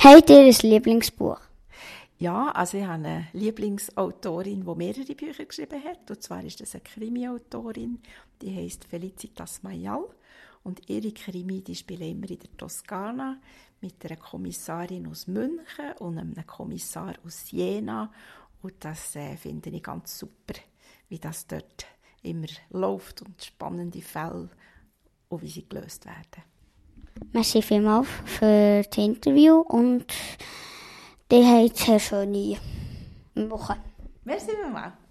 Habt ihr ein Lieblingsbuch? Ja, also ich habe eine Lieblingsautorin, die mehrere Bücher geschrieben hat. Und zwar ist das eine Krimi-Autorin, die heisst Felicitas Mayal. Und ihre Krimi, die spielen immer in der Toskana mit einer Kommissarin aus München und einem Kommissar aus Jena. Und das finde ich ganz super, wie das dort immer läuft und spannende Fälle und wie sie gelöst werden. Merci vielmals für das Interview und ihr habt eine schöne Woche. Merci, Mama.